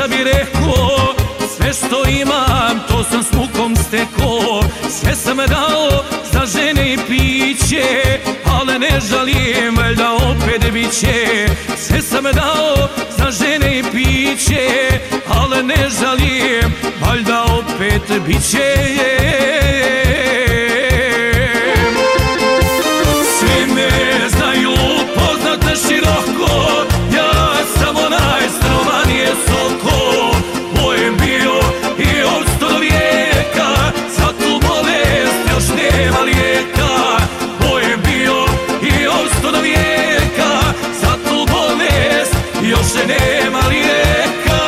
šta bi rekao, sve što imam to sam s mukom stekao. Sve sam dao za žene i piće, ali ne žalim, valjda opet biće. Sve sam dao za žene i piće, ali ne žalim, valjda opet biće. Svi me znaju, poznate široko, ja sam onaj strovanije soko. Bojem bio i od 100 vijeka, za tu bolest još nema lijeka. Bojem bio i od 100 vijeka, za tu bolest još nema lijeka.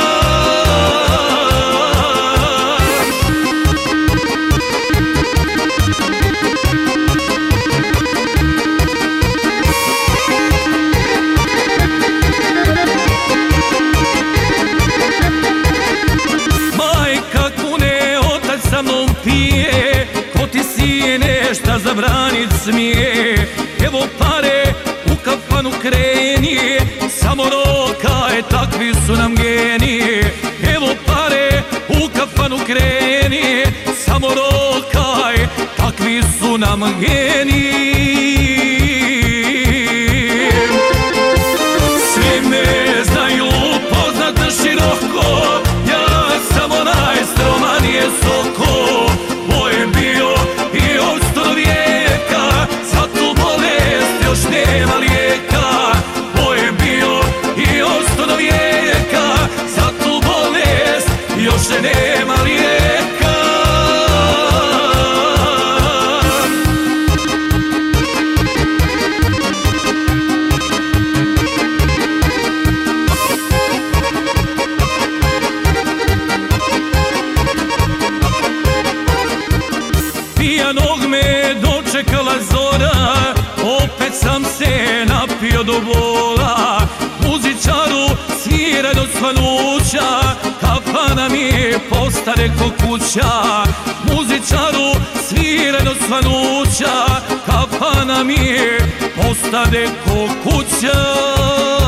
Sa mnom pije, ko ti sine šta zabranit smije. Evo pare, u kafanu kreni, samo rokaj, takvi su nam geni. Evo pare, u kafanu kreni, samo rokaj, takvi su nam geni. Svi me znaju, poznate široko, ja sam onaj stromanije soko. Bojem bio i od 100 vijeka, za tu bolest još nema lijeka. Bojem bio i od 100 vijeka, za tu bolest još nema lijeka. Pijanog me dočekala zora, opet sam se napio do bola. Muzičaru svira do svanuća, kafana mi postade ko kuća. Muzičaru svira do svanuća, kafana mi postade ko kuća.